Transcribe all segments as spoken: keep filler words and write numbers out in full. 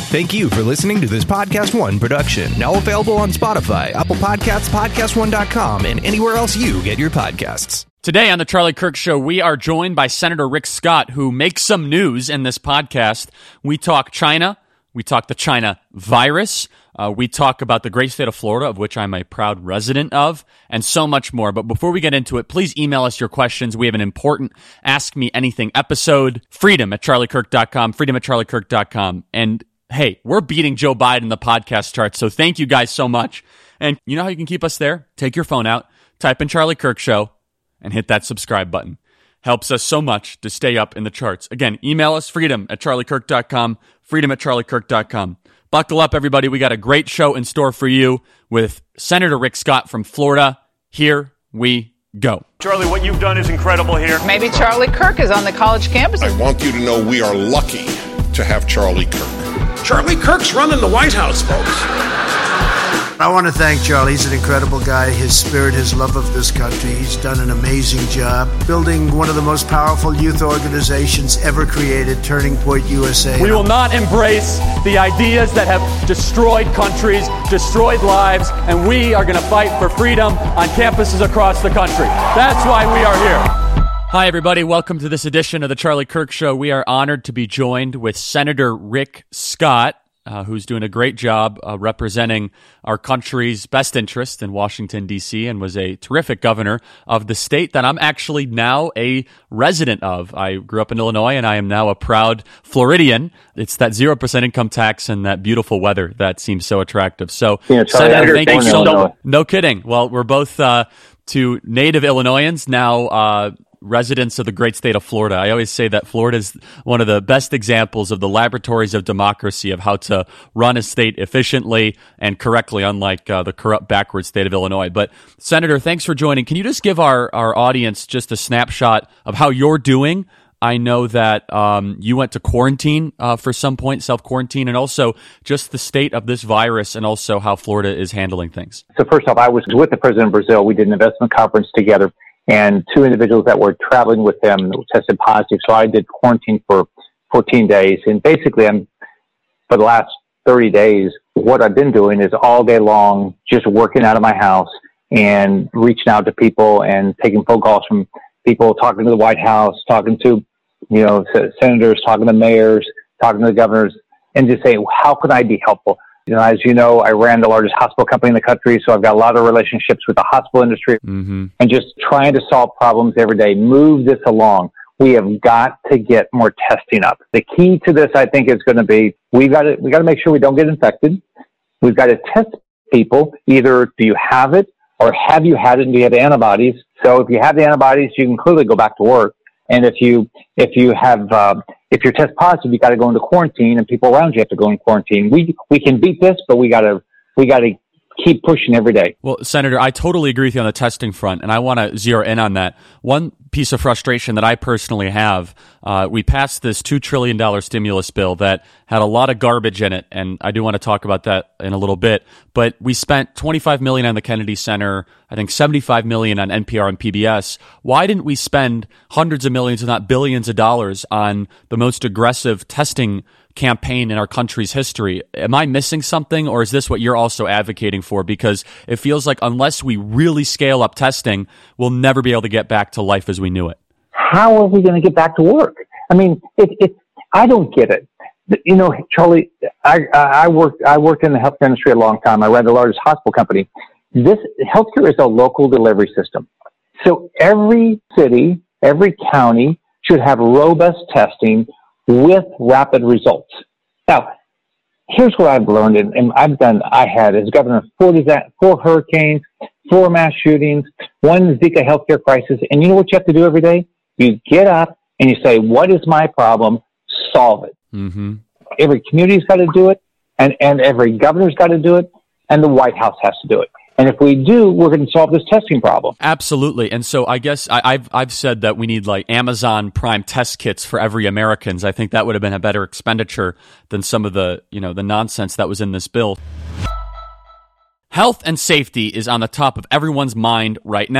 Thank you for listening to this Podcast One production, now available on Spotify, Apple Podcasts, podcast one dot com, and anywhere else you get your podcasts. Today on The Charlie Kirk Show, we are joined by Senator Rick Scott, who makes some news in this podcast. We talk China, we talk the China virus, uh, we talk about the great state of Florida, of which I'm a proud resident of, and so much more. But before we get into it, please email us your questions. We have an important Ask Me Anything episode, freedom at charlie kirk dot com, freedom at charlie kirk dot com. And hey, we're beating Joe Biden in the podcast charts, so thank you guys so much. And you know how you can keep us there? Take your phone out, type in Charlie Kirk Show, and hit that subscribe button. Helps us so much to stay up in the charts. Again, email us, freedom at charlie kirk dot com, freedom at charlie kirk dot com. Buckle up, everybody. We got a great show in store for you with Senator Rick Scott from Florida. Here we go. Charlie, what you've done is incredible here. Maybe Charlie Kirk is on the college campus. I want you to know we are lucky to have Charlie Kirk. Charlie Kirk's running the White House, folks. I want to thank Charlie. He's an incredible guy. His spirit, his love of this country. He's done an amazing job building one of the most powerful youth organizations ever created, Turning Point U S A. We will not embrace the ideas that have destroyed countries, destroyed lives, and we are going to fight for freedom on campuses across the country. That's why we are here. Hi, everybody. Welcome to this edition of The Charlie Kirk Show. We are honored to be joined with Senator Rick Scott, Uh, who's doing a great job uh, representing our country's best interest in Washington, D C, and was a terrific governor of the state that I'm actually now a resident of. I grew up in Illinois, and I am now a proud Floridian. It's that zero percent income tax and that beautiful weather that seems so attractive. So, yeah, Senator, thank you so much. No kidding. Well, we're both uh, two native Illinoisans, now uh residents of the great state of Florida. I always say that Florida is one of the best examples of the laboratories of democracy, of how to run a state efficiently and correctly, unlike uh, the corrupt, backward state of Illinois. But Senator, thanks for joining. Can you just give our, our audience just a snapshot of how you're doing? I know that um, you went to quarantine uh, for some point, self-quarantine, and also just the state of this virus and also how Florida is handling things. So first off, I was with the president of Brazil. We did an investment conference together, and two individuals that were traveling with them tested positive. So I did quarantine for fourteen days. And basically, I'm for the last thirty days, what I've been doing is all day long just working out of my house and reaching out to people and taking phone calls from people, talking to the White House, talking to, you know, senators, talking to mayors, talking to the governors, and just saying, how can I be helpful? You know, as you know, I ran the largest hospital company in the country, so I've got a lot of relationships with the hospital industry, mm-hmm. and just trying to solve problems every day, move this along. We have got to get more testing up. The key to this, I think, is going to be we've got to we got to make sure we don't get infected. We've got to test people. Either do you have it, or have you had it and do you have antibodies? So if you have the antibodies, you can clearly go back to work. And if you if you have uh, if you're test positive, you got to go into quarantine, and people around you have to go in quarantine. We we can beat this, but we got to we got to keep pushing every day. Well, Senator, I totally agree with you on the testing front, and I want to zero in on that. One piece of frustration that I personally have, uh, we passed this two trillion dollars stimulus bill that had a lot of garbage in it, and I do want to talk about that in a little bit, but we spent twenty-five million dollars on the Kennedy Center, I think seventy-five million dollars on N P R and P B S. Why didn't we spend hundreds of millions, if not billions of dollars on the most aggressive testing campaign in our country's history? Am I missing something, or is this what you're also advocating for? Because it feels like unless we really scale up testing, we'll never be able to get back to life as we knew it. How are we going to get back to work? I mean, it, it, I don't get it. You know, Charlie, I, I worked, I worked in the healthcare industry a long time. I ran the largest hospital company. This healthcare is a local delivery system. So every city, every county should have robust testing with rapid results. Now, here's what I've learned, and, and I've done, I had as governor of four, four hurricanes, four mass shootings, one Zika healthcare crisis. And you know what you have to do every day? You get up and you say, what is my problem? Solve it. Mm-hmm. Every community's got to do it, and, and every governor's got to do it, and the White House has to do it. And if we do, we're going to solve this testing problem. Absolutely. And so I guess I, I've I've said that we need like Amazon Prime test kits for every Americans. I think that would have been a better expenditure than some of the, you know, the nonsense that was in this bill. Health and safety is on the top of everyone's mind right now.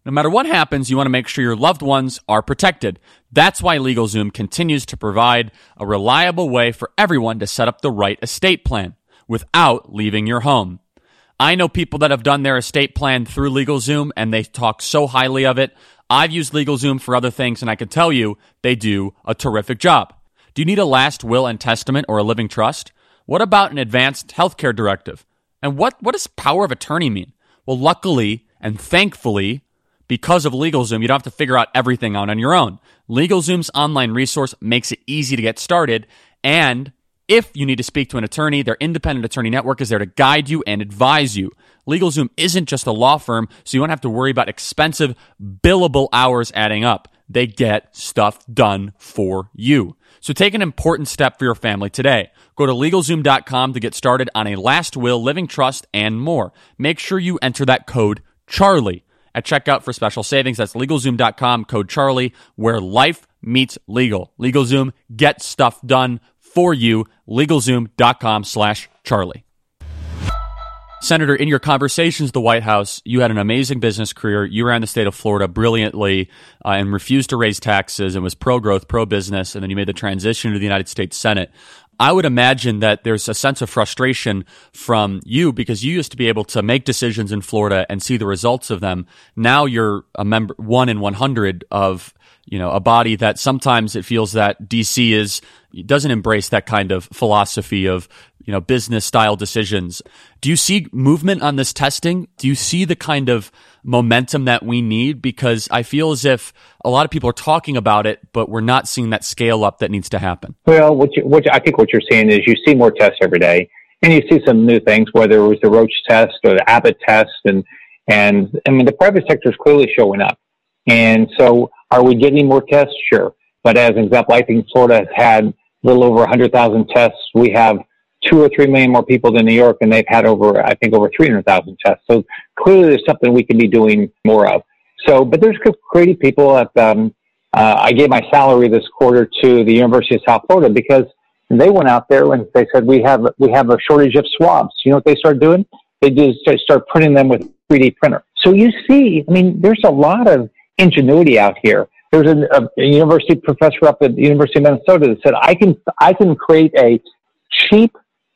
No matter what happens, you want to make sure your loved ones are protected. That's why LegalZoom continues to provide a reliable way for everyone to set up the right estate plan without leaving your home. I know people that have done their estate plan through LegalZoom, and they talk so highly of it. I've used LegalZoom for other things, and I can tell you they do a terrific job. Do you need a last will and testament or a living trust? What about an advanced healthcare directive? And what, what does power of attorney mean? Well, luckily and thankfully, because of LegalZoom, you don't have to figure out everything out on your own. LegalZoom's online resource makes it easy to get started, and if you need to speak to an attorney, their independent attorney network is there to guide you and advise you. LegalZoom isn't just a law firm, so you don't have to worry about expensive, billable hours adding up. They get stuff done for you. So take an important step for your family today. Go to LegalZoom dot com to get started on a last will, living trust, and more. Make sure you enter that code CHARLIE at checkout for special savings. That's LegalZoom dot com, code CHARLIE, where life meets legal. LegalZoom, get stuff done for you. LegalZoom dot com slash Charlie. Senator, in your conversations at the White House, you had an amazing business career. You ran the state of Florida brilliantly uh, and refused to raise taxes and was pro-growth, pro-business, and then you made the transition to the United States Senate. I would imagine that there's a sense of frustration from you because you used to be able to make decisions in Florida and see the results of them. Now you're a member, one in one hundred of, you know, a body that sometimes it feels that D C is doesn't embrace that kind of philosophy of, you know, business style decisions. Do you see movement on this testing? Do you see the kind of momentum that we need? Because I feel as if a lot of people are talking about it, but we're not seeing that scale up that needs to happen. Well, what, you, what you, I think what you're seeing is you see more tests every day, and you see some new things, whether it was the Roche test or the Abbott test, and and I mean the private sector is clearly showing up. And so, are we getting more tests? Sure, but as an example, I think Florida has had a little over one hundred thousand tests. We have two or three million more people than New York, and they've had over, I think, over three hundred thousand tests. So clearly there's something we can be doing more of. So, but there's creative people at, um, uh, I gave my salary this quarter to the University of South Florida because they went out there and they said, we have, we have a shortage of swabs. You know what they started doing? They just start printing them with three D printer. So you see, I mean, there's a lot of ingenuity out here. There's a, a, a university professor up at the University of Minnesota that said, I can, I can create a cheap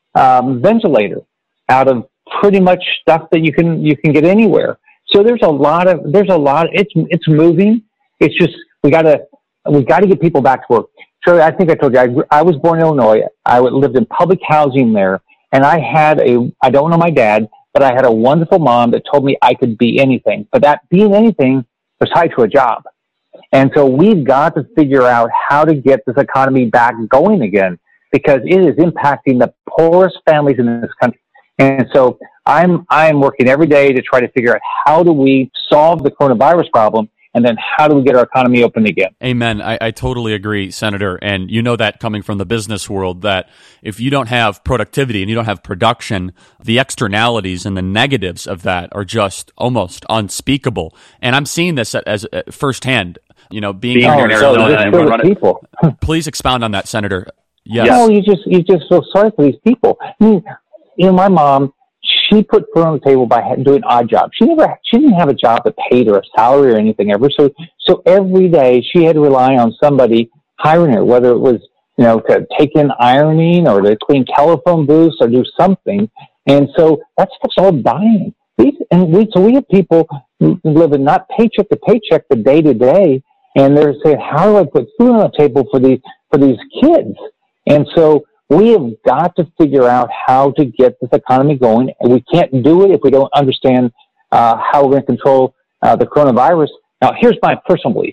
Um, ventilator out of pretty much stuff that you can you can get anywhere. So there's a lot of there's a lot. It's it's moving. It's just we gotta we gotta get people back to work. So I think I told you I, I was born in Illinois. I lived in public housing there, and I had a I don't know my dad, but I had a wonderful mom that told me I could be anything. But that being anything was tied to a job, and so we've got to figure out how to get this economy back going again, because it is impacting the poorest families in this country. And so I'm I'm working every day to try to figure out how do we solve the coronavirus problem, and then how do we get our economy open again? Amen. I, I totally agree, Senator. And you know that coming from the business world, that if you don't have productivity and you don't have production, the externalities and the negatives of that are just almost unspeakable. And I'm seeing this as, as firsthand, you know, being oh, here in so Arizona. and we're people. Please expound on that, Senator. Yes. No, you just you just feel sorry for these people. I mean, you know, my mom, she put food on the table by doing odd jobs. She never, she didn't have a job that paid her a salary or anything ever. So, so every day she had to rely on somebody hiring her, whether it was, you know, to take in ironing or to clean telephone booths or do something. And so that stuff's all dying. These, and we, so we have people living not paycheck to paycheck, but day to day, and they're saying, how do I put food on the table for these for these kids? And so we have got to figure out how to get this economy going, and we can't do it if we don't understand uh, how we're going to control uh, the coronavirus. Now, here's my personal belief: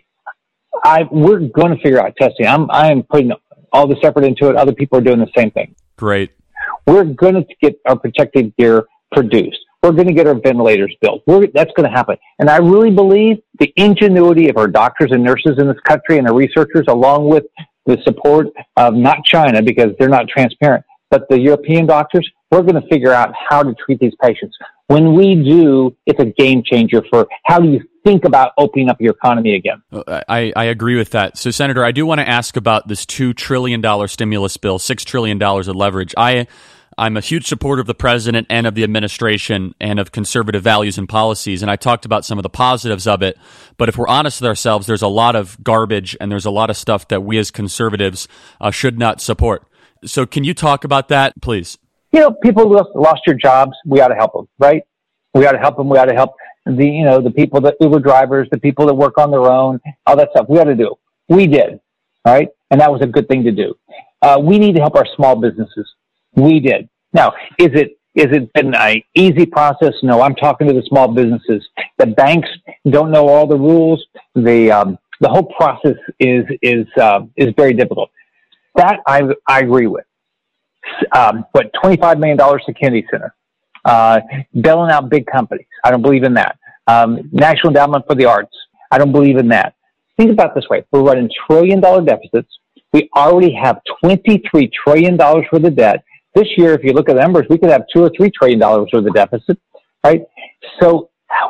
I we're going to figure out testing. I'm I am putting all this effort into it. Other people are doing the same thing. Great. We're going to get our protective gear produced. We're going to get our ventilators built. We're, that's going to happen. And I really believe the ingenuity of our doctors and nurses in this country and our researchers, along with the support of not China, because they're not transparent, but the European doctors, we're going to figure out how to treat these patients. When we do, it's a game changer for how do you think about opening up your economy again. I, I agree with that. So, Senator, I do want to ask about this two trillion dollars stimulus bill, six trillion dollars of leverage. I I'm a huge supporter of the president and of the administration and of conservative values and policies, and I talked about some of the positives of it. But if we're honest with ourselves, there's a lot of garbage and there's a lot of stuff that we as conservatives uh, should not support. So can you talk about that, please? You know, people lost, lost your jobs. We ought to help them, right? We ought to help them. We ought to help the, you know, the people that Uber drivers, the people that work on their own, all that stuff. We ought to do. We did, right? And that was a good thing to do. Uh, we need to help our small businesses. We did. Now, is it is it been an easy process? No, I'm talking to the small businesses. The banks don't know all the rules. The um, the whole process is is uh, is very difficult. That I I agree with. Um, what twenty-five million dollars to Kennedy Center, uh, bailing out big companies. I don't believe in that. Um, National Endowment for the Arts. I don't believe in that. Think about it this way: we're running trillion dollar deficits. We already have twenty-three trillion dollars worth of debt. This year, if you look at the numbers, we could have two or three trillion dollars worth of deficit, right? So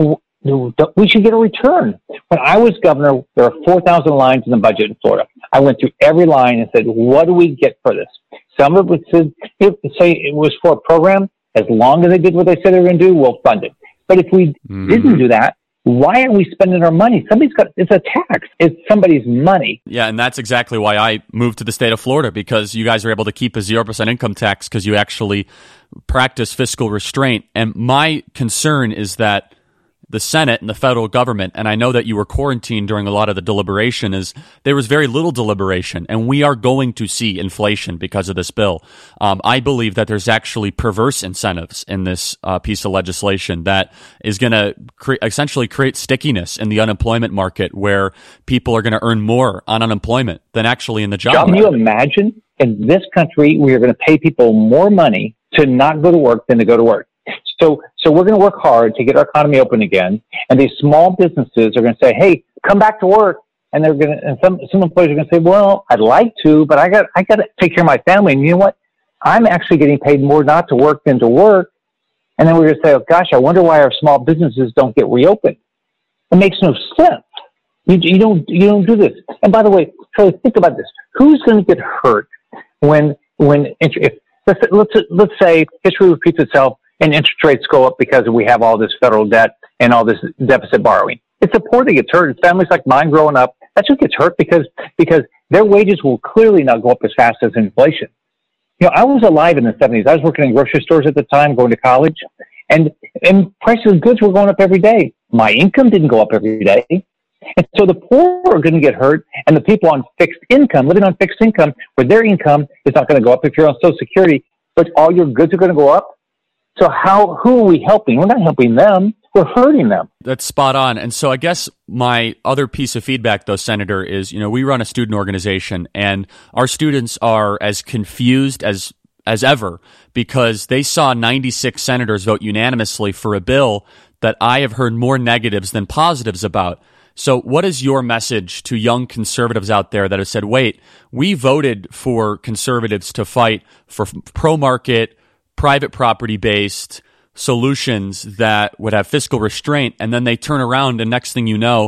we should get a return. When I was governor, there were four thousand lines in the budget in Florida. I went through every line and said, what do we get for this? Some of it said, say it was for a program. As long as they did what they said they were going to do, we'll fund it. But if we mm-hmm. didn't do that, why are we spending our money? Somebody's got, it's a tax. It's somebody's money. Yeah, and that's exactly why I moved to the state of Florida, because you guys are able to keep a zero percent income tax because you actually practice fiscal restraint. And my concern is that the Senate and the federal government, and I know that you were quarantined during a lot of the deliberation, is there was very little deliberation, and we are going to see inflation because of this bill. Um, I believe that there's actually perverse incentives in this uh, piece of legislation that is going to cre- essentially create stickiness in the unemployment market, where people are going to earn more on unemployment than actually in the job market. Can you imagine in this country we are going to pay people more money to not go to work than to go to work? So, so we're going to work hard to get our economy open again. And these small businesses are going to say, hey, come back to work. And they're going to, and some, some employees are going to say, well, I'd like to, but I got, I got to take care of my family. And you know what? I'm actually getting paid more not to work than to work. And then we're going to say, oh gosh, I wonder why our small businesses don't get reopened. It makes no sense. You, you don't, you don't do this. And by the way, so think about this. Who's going to get hurt when, when, if, let's, let's, let's say history repeats itself, and interest rates go up because we have all this federal debt and all this deficit borrowing. It's the poor that gets hurt. It's families like mine growing up. That's who gets hurt because, because their wages will clearly not go up as fast as inflation. You know, I was alive in the seventies. I was working in grocery stores at the time, going to college, and, and prices of goods were going up every day. My income didn't go up every day. And so the poor are going to get hurt, and the people on fixed income, living on fixed income, where their income is not going to go up if you're on Social Security, but all your goods are going to go up. So how, who are we helping? We're not helping them. We're hurting them. That's spot on. And so I guess my other piece of feedback, though, Senator, is, you know, we run a student organization, and our students are as confused as as ever because they saw ninety-six senators vote unanimously for a bill that I have heard more negatives than positives about. So what is your message to young conservatives out there that have said, wait, we voted for conservatives to fight for pro-market, private property-based solutions that would have fiscal restraint, and then they turn around and next thing you know,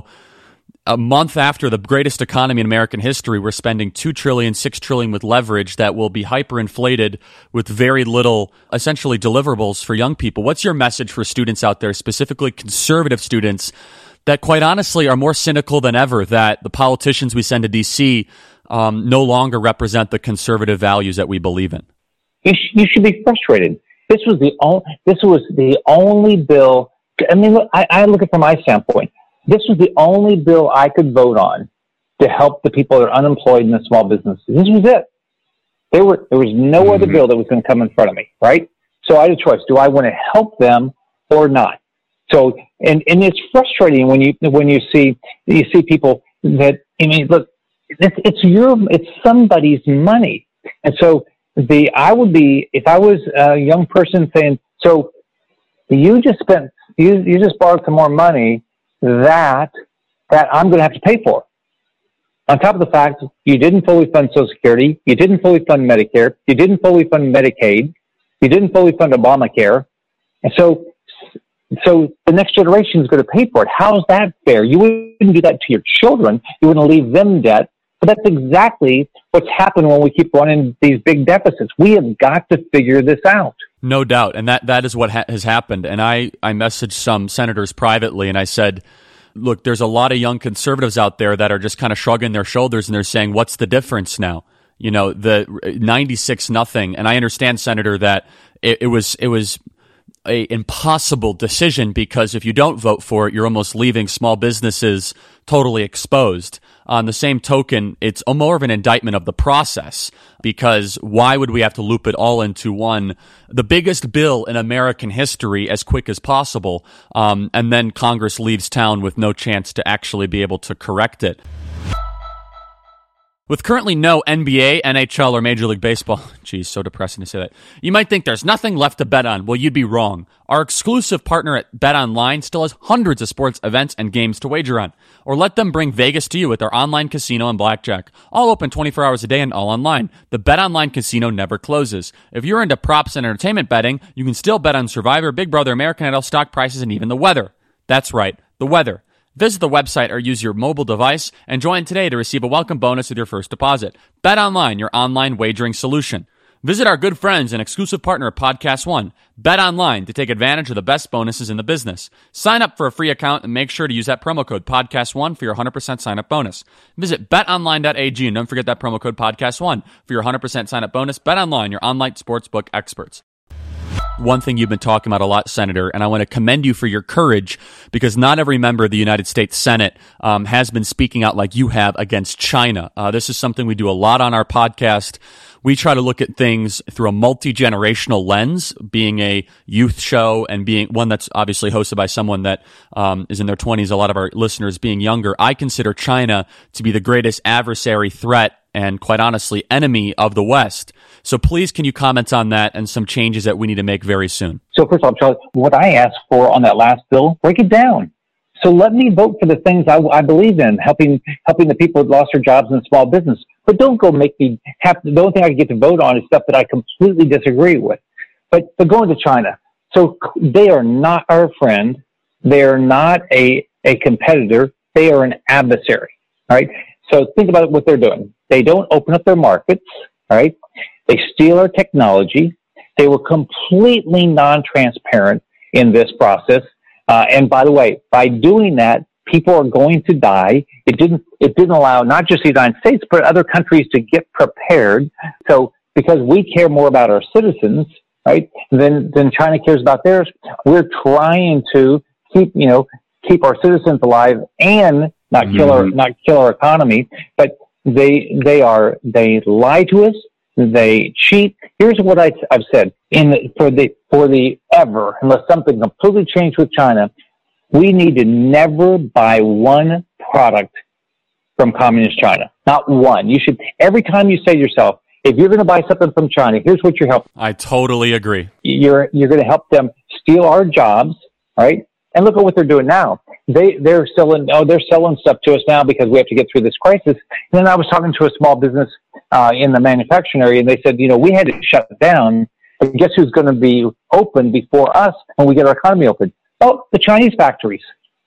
a month after the greatest economy in American history, we're spending two trillion dollars, six trillion dollars with leverage that will be hyperinflated with very little, essentially, deliverables for young people. What's your message for students out there, specifically conservative students, that quite honestly are more cynical than ever that the politicians we send to D C um, no longer represent the conservative values that we believe in? You, sh- you should be frustrated. This was the only. This was the only bill. I mean, look, I, I look at it from my standpoint. This was the only bill I could vote on to help the people that are unemployed in the small businesses. This was it. There were there was no mm-hmm. other bill that was going to come in front of me, right? So I had a choice: do I want to help them or not? So, and and it's frustrating when you when you see you see people that I mean, look, it's it's your it's somebody's money, and so. The I would be if I was a young person saying, so you just spent you you just borrowed some more money that that I'm going to have to pay for. On top of the fact you didn't fully fund Social Security, you didn't fully fund Medicare, you didn't fully fund Medicaid, you didn't fully fund Obamacare, and so so the next generation is going to pay for it. How's that fair? You wouldn't do that to your children. You wouldn't leave them debt. But that's exactly what's happened when we keep running these big deficits. We have got to figure this out. No doubt. And that, that is what ha- has happened. And I, I messaged some senators privately and I said, look, there's a lot of young conservatives out there that are just kind of shrugging their shoulders and they're saying, what's the difference now? You know, the ninety-six nothing. And I understand, Senator, that it, it was it was a impossible decision because if you don't vote for it, you're almost leaving small businesses totally exposed. On the same token, it's more of an indictment of the process because why would we have to loop it all into one, the biggest bill in American history as quick as possible, um, and then Congress leaves town with no chance to actually be able to correct it? With currently no N B A, N H L, or Major League Baseball, geez, so depressing to say that, you might think there's nothing left to bet on. Well, you'd be wrong. Our exclusive partner at BetOnline still has hundreds of sports events and games to wager on. Or let them bring Vegas to you with their online casino and blackjack. All open twenty-four hours a day and all online. The BetOnline casino never closes. If you're into props and entertainment betting, you can still bet on Survivor, Big Brother, American Idol, stock prices, and even the weather. That's right, the weather. Visit the website or use your mobile device and join today to receive a welcome bonus with your first deposit. BetOnline, your online wagering solution. Visit our good friends and exclusive partner at Podcast One, BetOnline, to take advantage of the best bonuses in the business. Sign up for a free account and make sure to use that promo code Podcast One for your one hundred percent sign-up bonus. Visit bet online dot a g and don't forget that promo code Podcast One for your one hundred percent sign-up bonus. BetOnline, your online sportsbook experts. One thing you've been talking about a lot, Senator, and I want to commend you for your courage because not every member of the United States Senate um, has been speaking out like you have against China. Uh, this is something we do a lot on our podcast. We try to look at things through a multi-generational lens, being a youth show and being one that's obviously hosted by someone that um, is in their twenties, a lot of our listeners being younger. I consider China to be the greatest adversary threat and, quite honestly, enemy of the West. So please, can you comment on that and some changes that we need to make very soon? So first of all, Charlie, what I asked for on that last bill, break it down. So let me vote for the things I, I believe in, helping helping the people who lost their jobs in small business. But don't go make me have to, the only thing I get to vote on is stuff that I completely disagree with. But, but going to China, so they are not our friend. They are not a, a competitor. They are an adversary. All right. So think about what they're doing. They don't open up their markets. All right. They steal our technology. They were completely non-transparent in this process. Uh, and by the way, by doing that, people are going to die. It didn't, it didn't allow not just the United States, but other countries to get prepared. So because we care more about our citizens, right, than, than China cares about theirs, we're trying to keep, you know, keep our citizens alive and not mm-hmm. kill our, not kill our economy. But they, they are, they lie to us. They cheat. Here's what I, I've said in the, for the, for the ever, unless something completely changed with China, we need to never buy one product from communist China. Not one. You should, every time you say to yourself, if you're going to buy something from China, here's what you're helping. I totally agree. You're, you're going to help them steal our jobs, right? And look at what they're doing now. They, they're selling, oh, they're selling stuff to us now because we have to get through this crisis. And then I was talking to a small business, uh, in the manufacturing area, and they said, you know, we had to shut down, but guess who's going to be open before us when we get our economy open? Oh, the Chinese factories.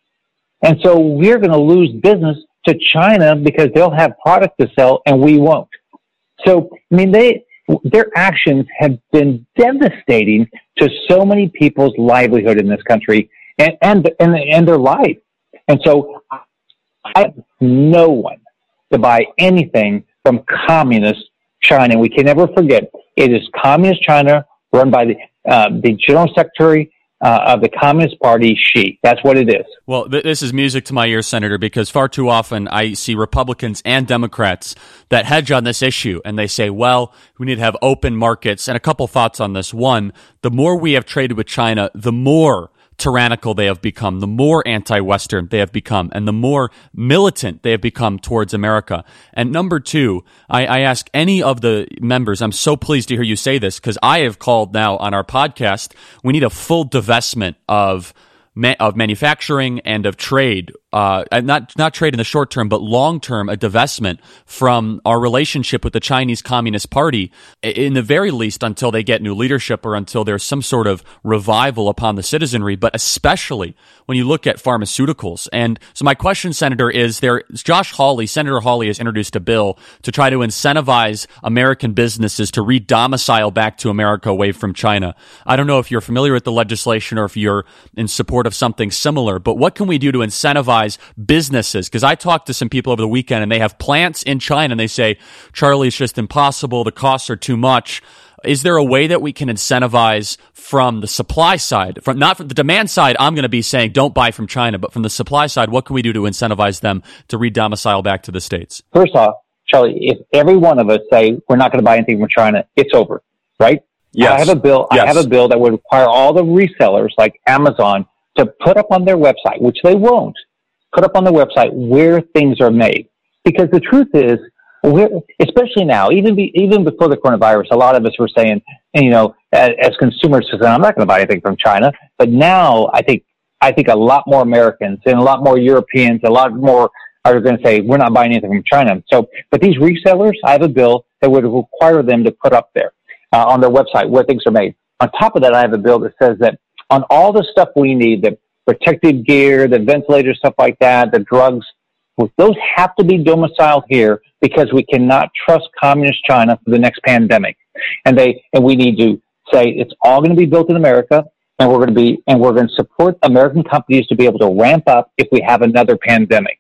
And so we're going to lose business to China because they'll have product to sell and we won't. So, I mean, they, their actions have been devastating to so many people's livelihood in this country and, and, and, and their life. And so I have no one to buy anything from communist China. We can never forget it is communist China run by the, uh, the general secretary Uh, of the Communist Party, Xi. That's what it is. Well, th- this is music to my ears, Senator, because far too often I see Republicans and Democrats that hedge on this issue, and they say, well, we need to have open markets. And a couple thoughts on this. One, the more we have traded with China, the more tyrannical they have become, the more anti-Western they have become, and the more militant they have become towards America. And number two, I, I ask any of the members, I'm so pleased to hear you say this, because I have called now on our podcast, we need a full divestment of ma- of manufacturing and of trade, uh, and not not trade in the short term, but long term, a divestment from our relationship with the Chinese Communist Party, in the very least until they get new leadership or until there's some sort of revival upon the citizenry, but especially when you look at pharmaceuticals. And so my question, Senator, is there, Josh Hawley, Senator Hawley has introduced a bill to try to incentivize American businesses to re-domicile back to America away from China. I don't know if you're familiar with the legislation or if you're in support of something similar, but what can we do to incentivize businesses? Because I talked to some people over the weekend and they have plants in China and they say, Charlie, it's just impossible. The costs are too much. Is there a way that we can incentivize from the supply side, from not from the demand side? I'm going to be saying don't buy from China, but from the supply side, what can we do to incentivize them to re-domicile back to the States? First off, Charlie, if every one of us say we're not going to buy anything from China, it's over, right? Yes. I have a bill. Yes. I have a bill that would require all the resellers like Amazon to put up on their website, which they won't, put up on their website where things are made. Because the truth is, we're, especially now, even be, even before the coronavirus, a lot of us were saying, you know, as, as consumers, I'm not going to buy anything from China. But now, I think I think a lot more Americans and a lot more Europeans, a lot more are going to say we're not buying anything from China. So, but these resellers, I have a bill that would require them to put up there uh, on their website where things are made. On top of that, I have a bill that says that on all the stuff we need, the protective gear, the ventilators, stuff like that, the drugs, those have to be domiciled here because we cannot trust communist China for the next pandemic. And they, and we need to say it's all going to be built in America, and we're going to be, and we're going to support American companies to be able to ramp up if we have another pandemic.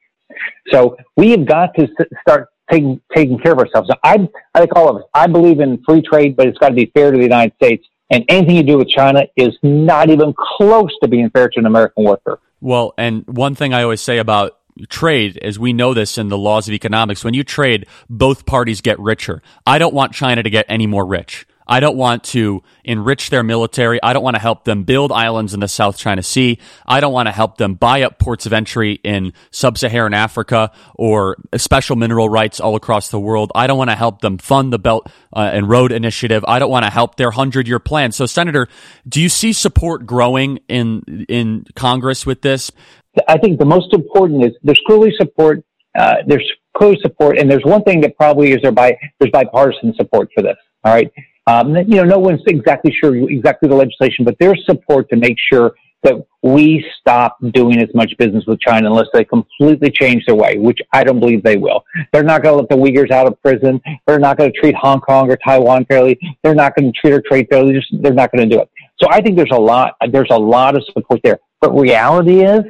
So we have got to start taking, taking care of ourselves. I, I like all of us, I believe in free trade, but it's got to be fair to the United States. And anything you do with China is not even close to being fair to an American worker. Well, and one thing I always say about trade, as we know this in the laws of economics, when you trade, both parties get richer. I don't want China to get any more rich. I don't want to enrich their military. I don't want to help them build islands in the South China Sea. I don't want to help them buy up ports of entry in sub-Saharan Africa or special mineral rights all across the world. I don't want to help them fund the Belt uh, and Road Initiative. I don't want to help their hundred-year plan. So, Senator, do you see support growing in in Congress with this? I think the most important is there's clearly support. Uh, there's clearly support, and there's one thing that probably is there by there's bipartisan support for this. All right, um, you know, no one's exactly sure exactly the legislation, but there's support to make sure that we stop doing as much business with China unless they completely change their way, which I don't believe they will. They're not going to let the Uyghurs out of prison. They're not going to treat Hong Kong or Taiwan fairly. They're not going to treat our trade fairly. They're, just, they're not going to do it. So I think there's a lot. There's a lot of support there. But reality is,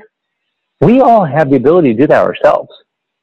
we all have the ability to do that ourselves.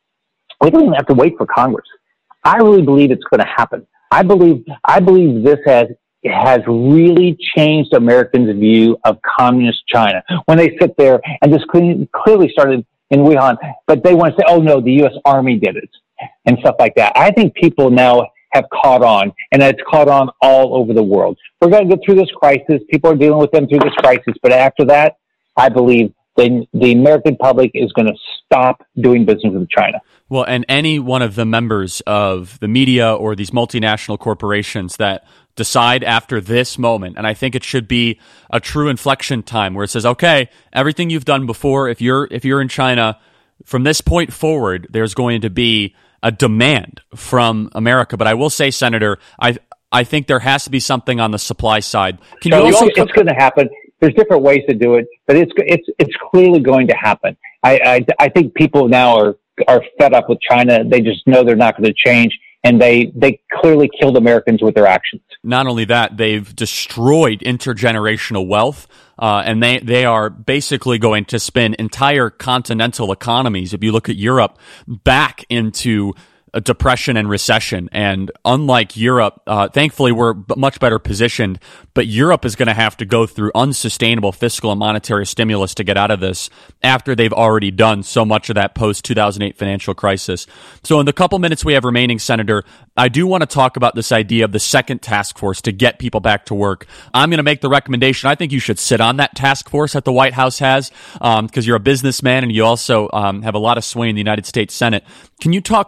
We don't even have to wait for Congress. I really believe it's going to happen. I believe, I believe this has, has really changed Americans' view of communist China. When they sit there, and this clearly started in Wuhan, but they want to say, oh no, the U S Army did it, and stuff like that. I think people now have caught on, and it's caught on all over the world. We're going to go through this crisis. People are dealing with them through this crisis, but after that, I believe then the American public is going to stop doing business with China. Well, and any one of the members of the media or these multinational corporations that decide after this moment, and I think it should be a true inflection time where it says, okay, everything you've done before, if you're if you're in China, from this point forward, there's going to be a demand from America. But I will say, Senator, I I think there has to be something on the supply side. Can you also? It's going to happen. There's different ways to do it, but it's it's it's clearly going to happen. I I, I think people now are are fed up with China. They just know they're not going to change, and they they clearly killed Americans with their actions. Not only that, they've destroyed intergenerational wealth, uh, and they they are basically going to spin entire continental economies. If you look at Europe, back into a depression and recession. And unlike Europe, uh, thankfully we're much better positioned, but Europe is going to have to go through unsustainable fiscal and monetary stimulus to get out of this after they've already done so much of that post two thousand eight financial crisis. So in the couple minutes we have remaining, Senator, I do want to talk about this idea of the second task force to get people back to work. I'm going to make the recommendation. I think you should sit on that task force that the White House has, um, because you're a businessman and you also um, have a lot of sway in the United States Senate. Can you talk specifically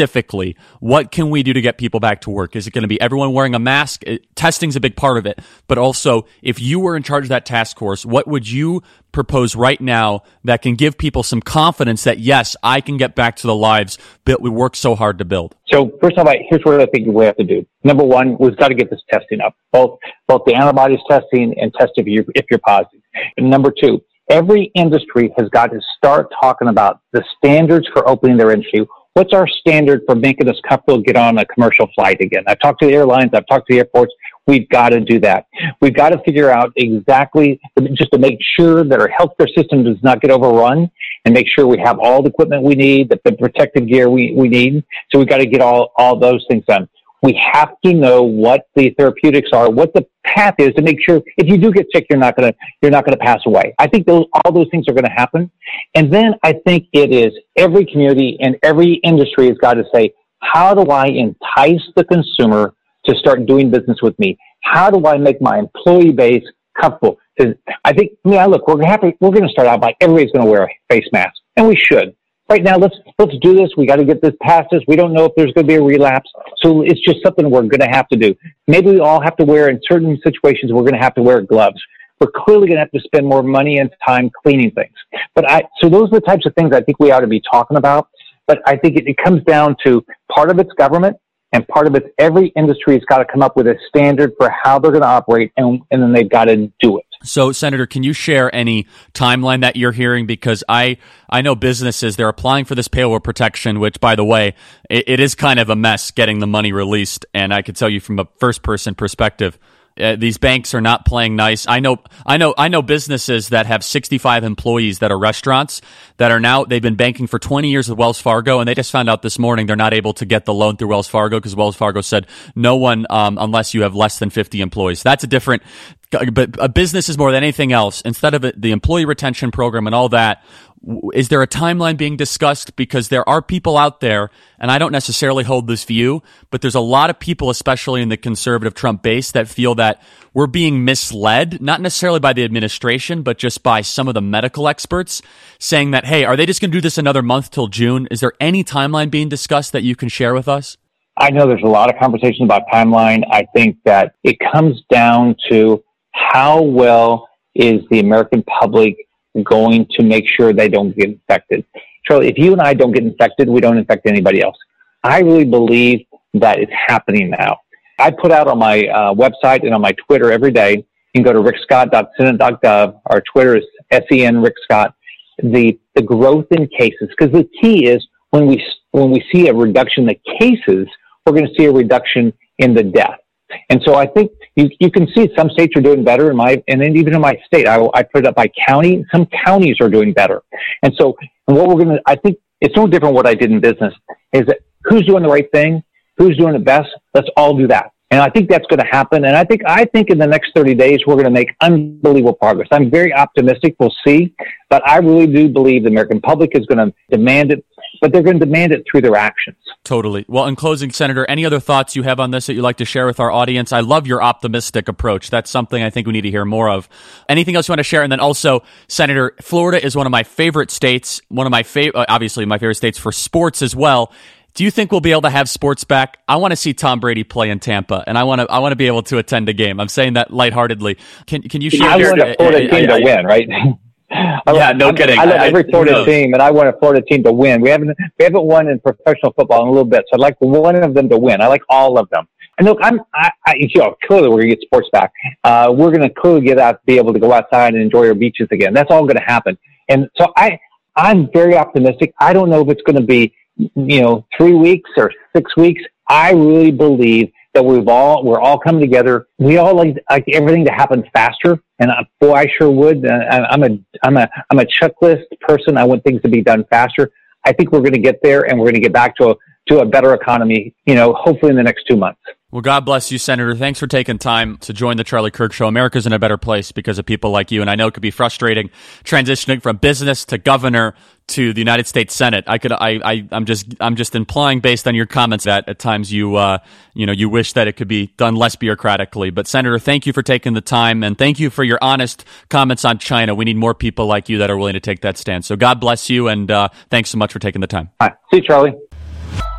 specifically, what can we do to get people back to work? Is it going to be everyone wearing a mask? It, testing's a big part of it. But also, if you were in charge of that task force, what would you propose right now that can give people some confidence that, yes, I can get back to the lives that we worked so hard to build? So first of all, here's what I think we have to do. Number one, we've got to get this testing up, both both the antibodies testing and test if you're, if you're positive. And number two, every industry has got to start talking about the standards for opening their industry. What's our standard for making us comfortable to get on a commercial flight again? I've talked to the airlines. I've talked to the airports. We've got to do that. We've got to figure out exactly, just to make sure that our healthcare system does not get overrun, and make sure we have all the equipment we need, the, the protective gear we, we need. So we've got to get all, all those things done. We have to know what the therapeutics are, what the path is, to make sure if you do get sick, you're not going to you're not going to pass away. I think those all those things are going to happen. And then I think it is every community and every industry has got to say, how do I entice the consumer to start doing business with me? How do I make my employee base comfortable? Because I think, I mean, look, we're happy. We're going to start out by everybody's going to wear a face mask, and we should. Right now, let's let's do this. We got to get this past this. We don't know if there's going to be a relapse, so it's just something we're going to have to do. Maybe we all have to wear, in certain situations, we're going to have to wear gloves. We're clearly going to have to spend more money and time cleaning things. But I, so those are the types of things I think we ought to be talking about. But I think it, it comes down to part of it's government, and part of it's every industry has got to come up with a standard for how they're going to operate, and, and then they've got to do it. So, Senator, can you share any timeline that you're hearing? Because I, I know businesses, they're applying for this payroll protection, which, by the way, it, it is kind of a mess getting the money released. And I can tell you from a first-person perspective, Uh, these banks are not playing nice. I know, I know, I know businesses that have sixty-five employees that are restaurants that are now, they've been banking for twenty years with Wells Fargo, and they just found out this morning they're not able to get the loan through Wells Fargo because Wells Fargo said no one, um, unless you have less than fifty employees. That's a different, but a business is more than anything else. Instead of it, the employee retention program and all that, is there a timeline being discussed? Because there are people out there, and I don't necessarily hold this view, but there's a lot of people, especially in the conservative Trump base, that feel that we're being misled, not necessarily by the administration, but just by some of the medical experts, saying that, hey, are they just going to do this another month till June? Is there any timeline being discussed that you can share with us? I know there's a lot of conversation about timeline. I think that it comes down to how well is the American public going to make sure they don't get infected. Charlie, if you and I don't get infected, we don't infect anybody else. I really believe that it's happening now. I put out on my uh, website and on my Twitter every day, you can go to rick scott dot senate dot gov. Our Twitter is S E N Rick Scott. The, the growth in cases, because the key is when we, when we see a reduction in the cases, we're going to see a reduction in the death. And so I think you, you can see some states are doing better in my, and then even in my state, I, I put it up by county. Some counties are doing better. And so and what we're going to, I think it's no different what I did in business is that who's doing the right thing? Who's doing it best? Let's all do that. And I think that's going to happen. And I think, I think in the next thirty days, we're going to make unbelievable progress. I'm very optimistic. We'll see. But I really do believe the American public is going to demand it, but they're going to demand it through their actions. Totally. Well, in closing, Senator, any other thoughts you have on this that you'd like to share with our audience? I love your optimistic approach. That's something I think we need to hear more of. Anything else you want to share? And then also, Senator, Florida is one of my favorite states, one of my favorite, obviously my favorite states for sports as well. Do you think we'll be able to have sports back? I want to see Tom Brady play in Tampa, and I want to I want to be able to attend a game. I'm saying that lightheartedly. Can can you share? I want a Florida team to win, right? Yeah, no I'm, kidding. I love I, every Florida team, and I want a Florida team to win. We haven't we haven't won in professional football in a little bit, so I'd like one of them to win. I like all of them. And look, I'm I, I you know clearly we're gonna get sports back. Uh, we're gonna clearly get out, be able to go outside and enjoy our beaches again. That's all gonna happen. And so I I'm very optimistic. I don't know if it's gonna be, you know, three weeks or six weeks. I really believe that we've all, we're all coming together. We all like, like everything to happen faster. And I, boy, I sure would. Uh, I'm a, I'm a, I'm a checklist person. I want things to be done faster. I think we're going to get there, and we're going to get back to a, to a better economy, you know, hopefully in the next two months. Well, God bless you, Senator. Thanks for taking time to join the Charlie Kirk Show. America's in a better place because of people like you, and I know it could be frustrating transitioning from business to governor to the United States Senate. I could, I, I, I'm just, I'm just implying based on your comments that at times you, uh, you know, you wish that it could be done less bureaucratically. But Senator, thank you for taking the time, and thank you for your honest comments on China. We need more people like you that are willing to take that stand. So God bless you, and uh, thanks so much for taking the time. All right. See you, Charlie.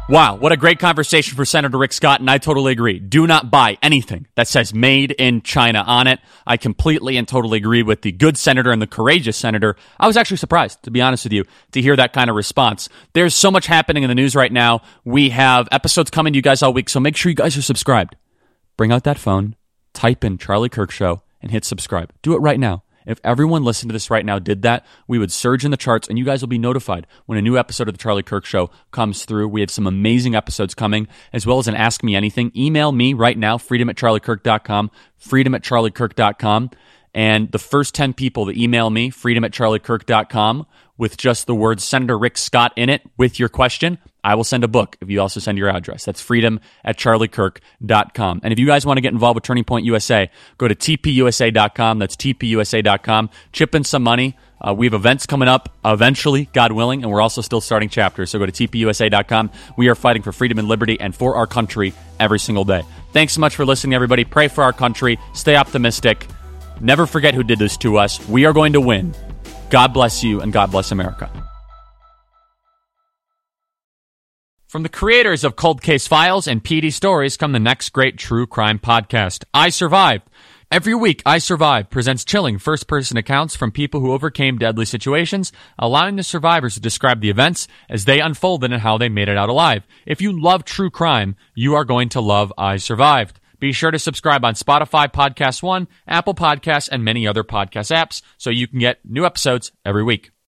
Wow, what a great conversation for Senator Rick Scott, and I totally agree. Do not buy anything that says made in China on it. I completely and totally agree with the good senator and the courageous senator. I was actually surprised, to be honest with you, to hear that kind of response. There's so much happening in the news right now. We have episodes coming to you guys all week, so make sure you guys are subscribed. Bring out that phone, type in Charlie Kirk Show, and hit subscribe. Do it right now. If everyone listening to this right now did that, we would surge in the charts, and you guys will be notified when a new episode of The Charlie Kirk Show comes through. We have some amazing episodes coming, as well as an Ask Me Anything. Email me right now, freedom at charlie kirk dot com, freedom at charlie kirk dot com. And the first ten people that email me, freedom at charlie kirk dot com, with just the words Senator Rick Scott in it with your question, I will send a book if you also send your address. That's freedom at charlie kirk dot com. And if you guys want to get involved with Turning Point U S A, go to t p u s a dot com. That's t p u s a dot com. Chip in some money. Uh, we have events coming up eventually, God willing, and we're also still starting chapters. So go to t p u s a dot com. We are fighting for freedom and liberty and for our country every single day. Thanks so much for listening, everybody. Pray for our country. Stay optimistic. Never forget who did this to us. We are going to win. God bless you, and God bless America. From the creators of Cold Case Files and P D Stories come the next great true crime podcast, I Survived. Every week, I Survived presents chilling first-person accounts from people who overcame deadly situations, allowing the survivors to describe the events as they unfolded and how they made it out alive. If you love true crime, you are going to love I Survived. Be sure to subscribe on Spotify, Podcast One, Apple Podcasts, and many other podcast apps so you can get new episodes every week.